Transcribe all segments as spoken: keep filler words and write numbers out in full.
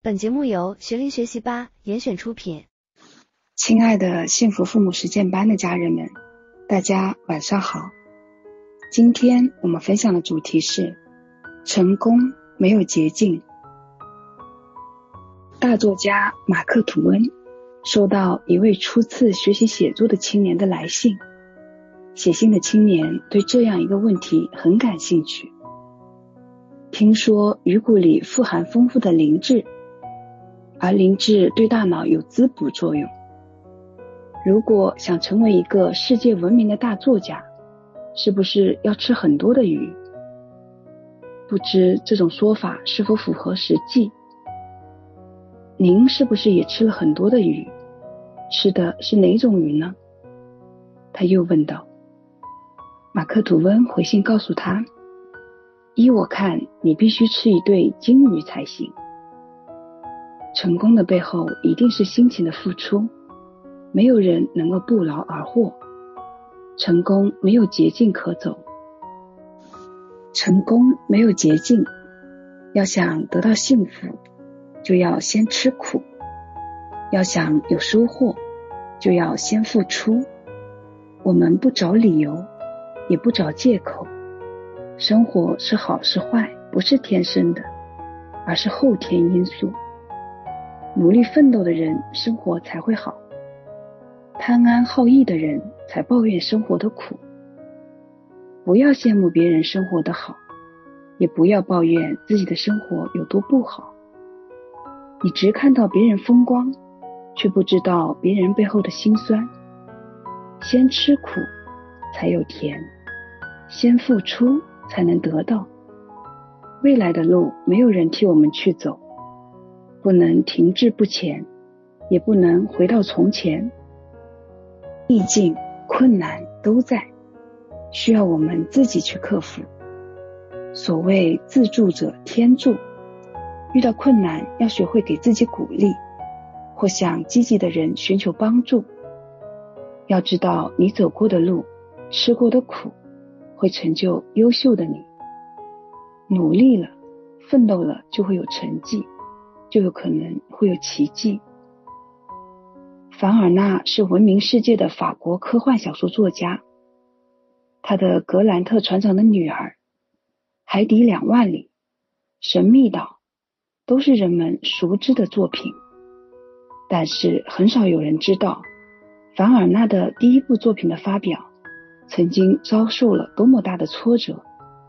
本节目由学龄学习吧严选出品。 亲爱的幸福父母实践班的家人们，大家晚上好。今天我们分享的主题是成功没有捷径。大作家马克·吐温收到一位初次学习写作的青年的来信，写信的青年对这样一个问题很感兴趣。听说鱼骨里富含丰富的磷质，而磷质对大脑有滋补作用。如果想成为一个世界闻名的大作家，是不是要吃很多的鱼？不知这种说法是否符合实际？您是不是也吃了很多的鱼？吃的是哪种鱼呢？他又问道。马克·吐温回信告诉他，依我看，你必须吃一对金鱼才行。成功的背后一定是辛勤的付出，没有人能够不劳而获。成功没有捷径可走，成功没有捷径，要想得到幸福，就要先吃苦，要想有收获，就要先付出。我们不找理由，也不找借口，生活是好是坏，不是天生的，而是后天因素。努力奋斗的人，生活才会好；贪安好逸的人，才抱怨生活的苦。不要羡慕别人生活的好，也不要抱怨自己的生活有多不好。你只看到别人风光，却不知道别人背后的辛酸。先吃苦，才有甜；先付出，才能得到。未来的路，没有人替我们去走，不能停滞不前，也不能回到从前。逆境、困难都在，需要我们自己去克服。所谓自助者天助，遇到困难要学会给自己鼓励，或向积极的人寻求帮助。要知道你走过的路，吃过的苦，会成就优秀的你。努力了，奋斗了，就会有成绩，就有可能会有奇迹。凡尔纳是闻名世界的法国科幻小说作家，他的格兰特船长的女儿、海底两万里、神秘岛都是人们熟知的作品。但是很少有人知道，凡尔纳的第一部作品的发表曾经遭受了多么大的挫折。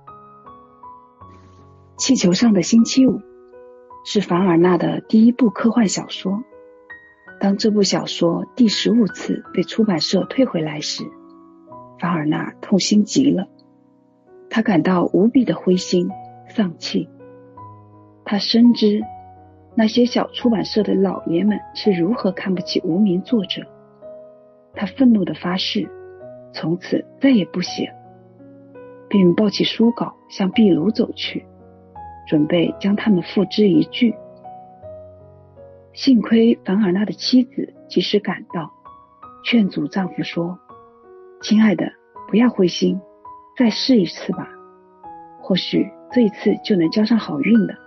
气球上的星期五是凡尔纳的第一部科幻小说。当这部小说第十五次被出版社退回来时，凡尔纳痛心极了，他感到无比的灰心丧气。他深知那些小出版社的老爷们是如何看不起无名作者。他愤怒地发誓，从此再也不写了，并抱起书稿向壁炉走去，准备将它们付之一炬。幸亏凡尔纳的妻子及时赶到，劝阻丈夫说，亲爱的，不要灰心，再试一次吧，或许这一次就能交上好运的。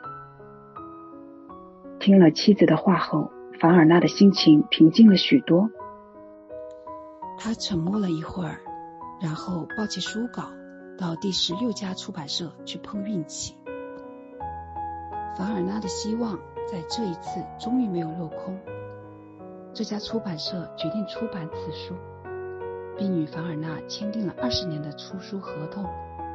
听了妻子的话后，凡尔纳的心情平静了许多。 他沉默了一会儿，然后抱起书稿到第十六家出版社去碰运气。凡尔纳的希望在这一次终于没有落空，这家出版社决定出版此书，并与凡尔纳签订了二十年的出书合同。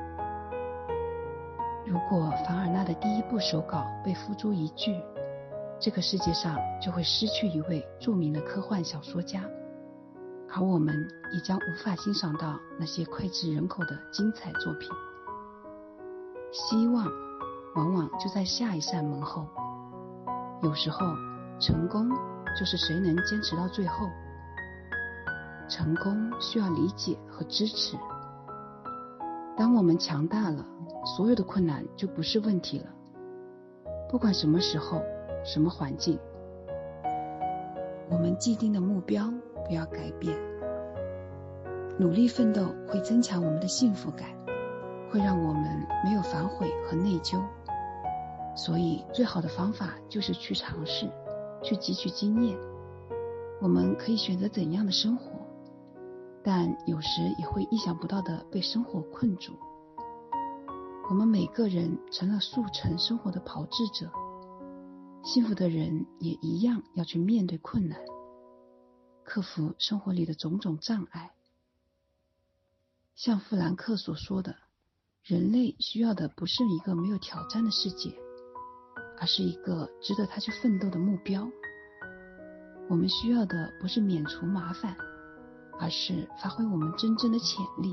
如果凡尔纳的第一部手稿被付诸一炬，这个世界上就会失去一位著名的科幻小说家，而我们也将无法欣赏到那些脍炙人口的精彩作品。希望往往就在下一扇门后。有时候，成功就是谁能坚持到最后。成功需要理解和支持。当我们强大了，所有的困难就不是问题了。不管什么时候、什么环境，我们既定的目标不要改变。努力奋斗会增强我们的幸福感，会让我们没有反悔和内疚。 所以最好的方法就是去尝试，去汲取经验。我们可以选择怎样的生活，但有时也会意想不到的被生活困住。我们每个人成了速成生活的炮制者，幸福的人也一样要去面对困难，克服生活里的种种障碍。像富兰克所说的，人类需要的不是一个没有挑战的世界，而是一个值得他去奋斗的目标。我们需要的不是免除麻烦，而是发挥我们真正的潜力。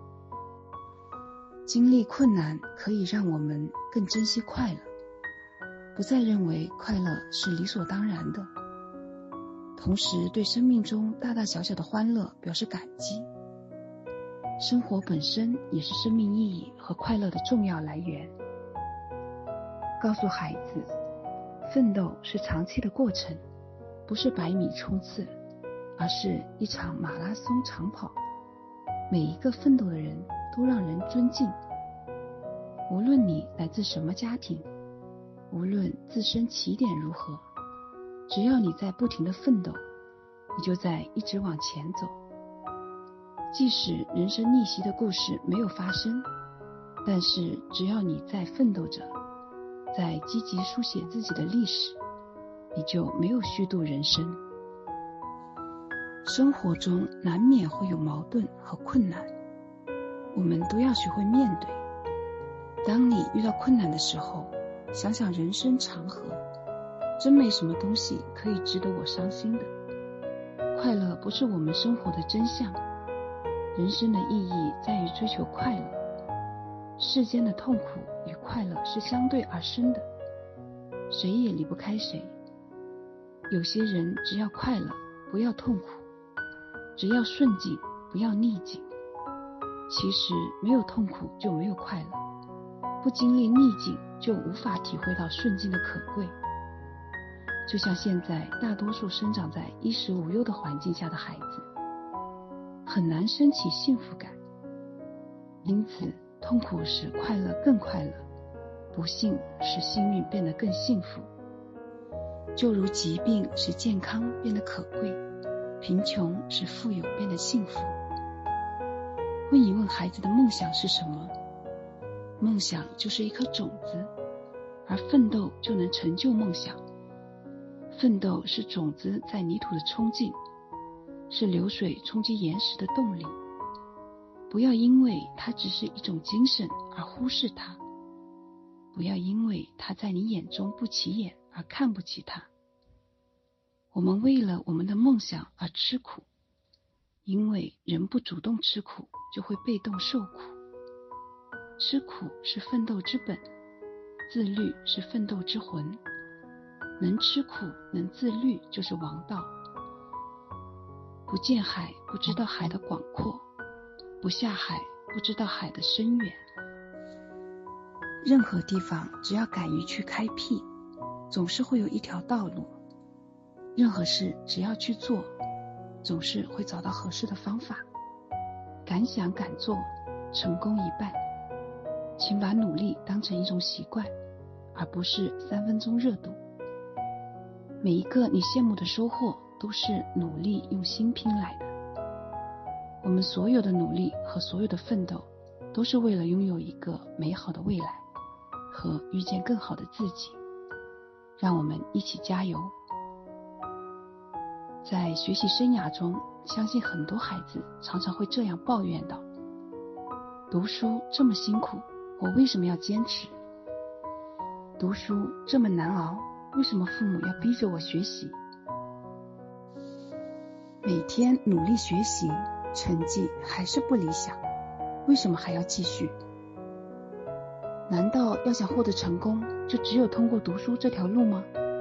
经历困难可以让我们更珍惜快乐，不再认为快乐是理所当然的，同时对生命中大大小小的欢乐表示感激。生活本身也是生命意义和快乐的重要来源。告诉孩子，奋斗是长期的过程，不是百米冲刺，而是一场马拉松长跑。每一个奋斗的人都让人尊敬。无论你来自什么家庭，无论自身起点如何，只要你在不停地奋斗，你就在一直往前走。即使人生逆袭的故事没有发生，但是只要你在奋斗着，在积极书写自己的历史，你就没有虚度人生。生活中难免会有矛盾和困难，我们都要学会面对。当你遇到困难的时候，想想人生长河，真没什么东西可以值得我伤心的。快乐不是我们生活的真相，人生的意义在于追求快乐。世间的痛苦与快乐是相对而生的，谁也离不开谁。有些人只要快乐，不要痛苦；只要顺境，不要逆境。其实没有痛苦就没有快乐，不经历逆境就无法体会到顺境的可贵。就像现在大多数生长在衣食无忧的环境下的孩子，很难升起幸福感，因此痛苦使快乐更快乐，不幸使幸运变得更幸福。就如疾病使健康变得可贵，贫穷使富有变得幸福。问一问孩子的梦想是什么？梦想就是一颗种子，而奋斗就能成就梦想。奋斗是种子在泥土的冲劲，是流水冲击岩石的动力。不要因为它只是一种精神而忽视它，不要因为它在你眼中不起眼而看不起它。我们为了我们的梦想而吃苦，因为人不主动吃苦，就会被动受苦。吃苦是奋斗之本，自律是奋斗之魂。能吃苦能自律就是王道。不见海不知道海的广阔，不下海不知道海的深远。任何地方只要敢于去开辟，总是会有一条道路。任何事只要去做，总是会找到合适的方法。敢想敢做，成功一半。请把努力当成一种习惯，而不是三分钟热度。每一个你羡慕的收获，都是努力用心拼来的。我们所有的努力和所有的奋斗，都是为了拥有一个美好的未来和遇见更好的自己。让我们一起加油。在学习生涯中，相信很多孩子常常会这样抱怨道：读书这么辛苦，我为什么要坚持？读书这么难熬，为什么父母要逼着我学习？每天努力学习，成绩还是不理想，为什么还要继续？难道要想获得成功，就只有通过读书这条路吗？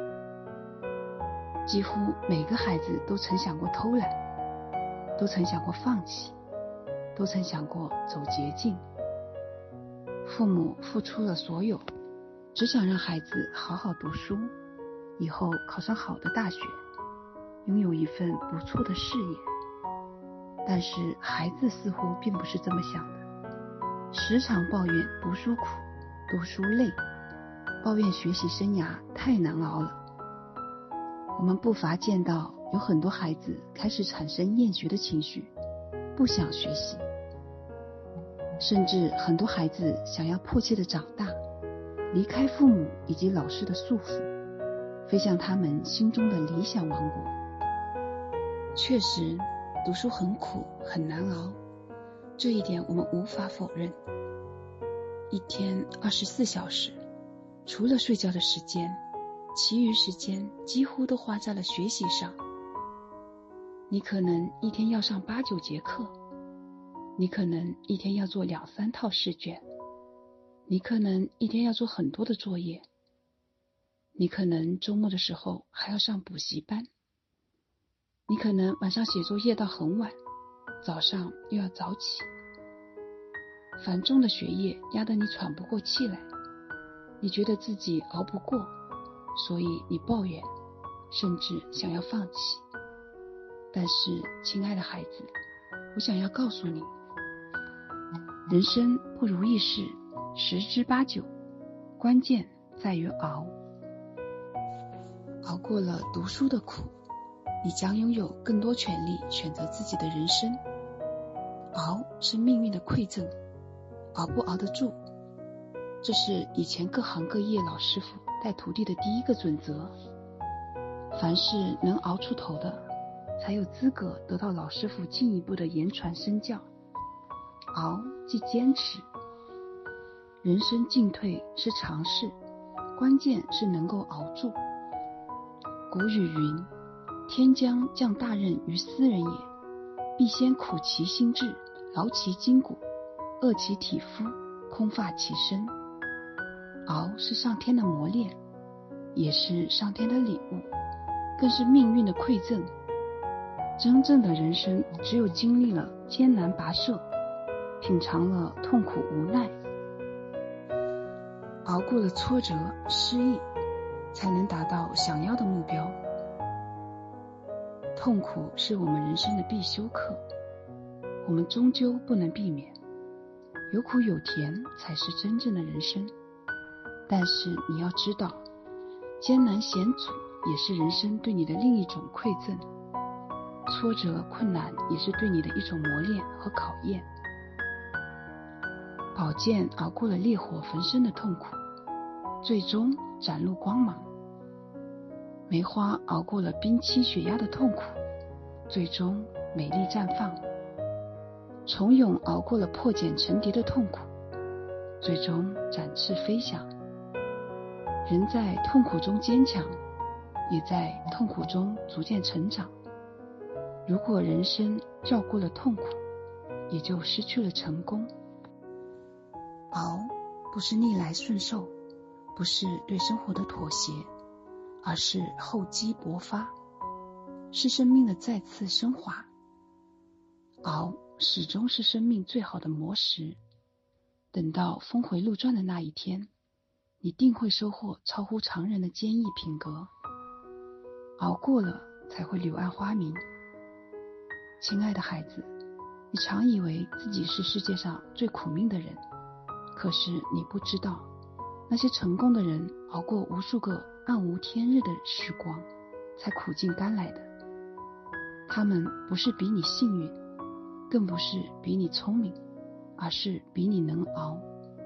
几乎每个孩子都曾想过偷懒，都曾想过放弃，都曾想过走捷径。父母付出了所有，只想让孩子好好读书，以后考上好的大学，拥有一份不错的事业。但是孩子似乎并不是这么想的，时常抱怨读书苦，读书累， 抱怨学习生涯太难熬了。我们不乏见到有很多孩子开始产生厌学的情绪，不想学习，甚至很多孩子想要迫切的长大，离开父母以及老师的束缚，飞向他们心中的理想王国。确实，读书很苦很难熬，这一点我们无法否认。一天二十四小时，除了睡觉的时间，其余时间几乎都花在了学习上。你可能一天要上八九节课，你可能一天要做两三套试卷，你可能一天要做很多的作业，你可能周末的时候还要上补习班，你可能晚上写作业到很晚，早上又要早起。繁重的学业压得你喘不过气来，你觉得自己熬不过，所以你抱怨，甚至想要放弃。但是，亲爱的孩子，我想要告诉你，人生不如意事十之八九，关键在于熬。熬过了读书的苦，你将拥有更多权利选择自己的人生。熬是命运的馈赠，熬不熬得住，这是以前各行各业老师傅带徒弟的第一个准则。凡是能熬出头的，才有资格得到老师傅进一步的言传身教。熬即坚持。人生进退是常事，关键是能够熬住。古语云：天将降大任于斯人也，必先苦其心志，劳其筋骨，饿其体肤，空乏其身。熬是上天的磨练，也是上天的礼物，更是命运的馈赠。真正的人生，只有经历了艰难跋涉，品尝了痛苦无奈，熬过了挫折失意，才能达到想要的目标。痛苦是我们人生的必修课，我们终究不能避免。有苦有甜才是真正的人生。但是你要知道，艰难险阻也是人生对你的另一种馈赠，挫折困难也是对你的一种磨练和考验。宝剑熬过了烈火焚身的痛苦，最终展露光芒。梅花熬过了冰期雪压的痛苦，最终美丽绽放。虫蛹熬过了破茧成蝶的痛苦，最终展翅飞翔。人在痛苦中坚强，也在痛苦中逐渐成长。如果人生绕过了痛苦，也就失去了成功。熬不是逆来顺受，不是对生活的妥协，而是厚积薄发，是生命的再次升华。熬始终是生命最好的磨石，等到峰回路转的那一天，你定会收获超乎常人的坚毅品格。熬过了才会柳暗花明。亲爱的孩子，你常以为自己是世界上最苦命的人，可是你不知道，那些成功的人熬过无数个暗无天日的时光，才苦尽甘来的。他们不是比你幸运，更不是比你聪明，而是比你能熬。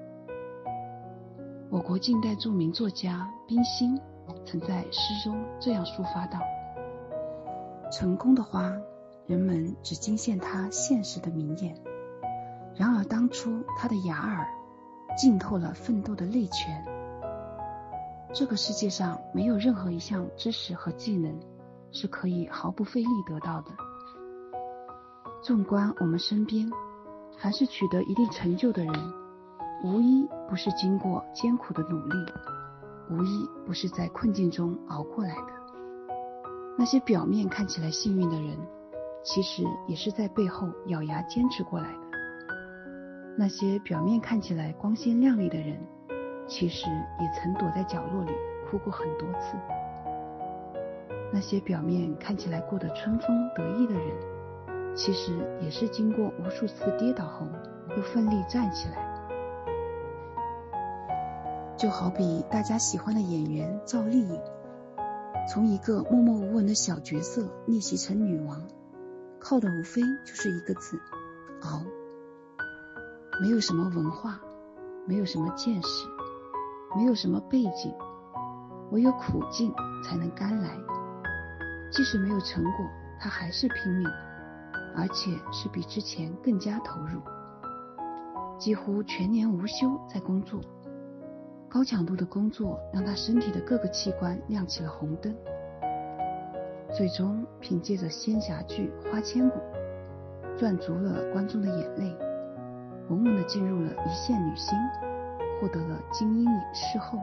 我国近代著名作家冰心曾在诗中这样抒发道：成功的花，人们只惊现它现实的明艳，然而当初它的芽儿浸透了奋斗的泪泉。这个世界上没有任何一项知识和技能是可以毫不费力得到的。纵观我们身边，凡是取得一定成就的人，无一不是经过艰苦的努力，无一不是在困境中熬过来的。那些表面看起来幸运的人，其实也是在背后咬牙坚持过来的。那些表面看起来光鲜亮丽的人，其实也曾躲在角落里哭过很多次。那些表面看起来过得春风得意的人，其实也是经过无数次跌倒后又奋力站起来。 就好比大家喜欢的演员赵丽颖，从一个默默无闻的小角色逆袭成女王，靠的无非就是一个字：熬。没有什么文化，没有什么见识，没有什么背景，唯有苦尽才能甘来。即使没有成果，他还是拼命，而且是比之前更加投入，几乎全年无休在工作。高强度的工作让他身体的各个器官亮起了红灯。最终凭借着仙侠剧《花千骨》赚足了观众的眼泪，稳稳地进入了一线女星，获得了金鹰影视后。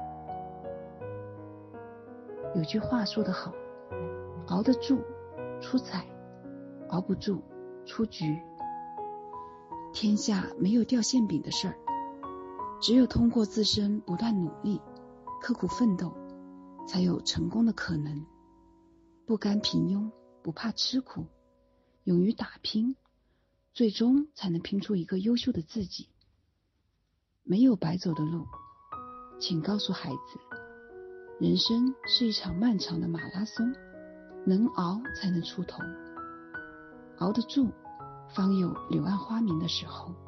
有句话说得好，熬得住出彩，熬不住出局。天下没有掉馅饼的事儿，只有通过自身不断努力，刻苦奋斗，才有成功的可能。不甘平庸，不怕吃苦，勇于打拼，最终才能拼出一个优秀的自己。没有白走的路，请告诉孩子，人生是一场漫长的马拉松，能熬才能出头，熬得住，方有柳暗花明的时候。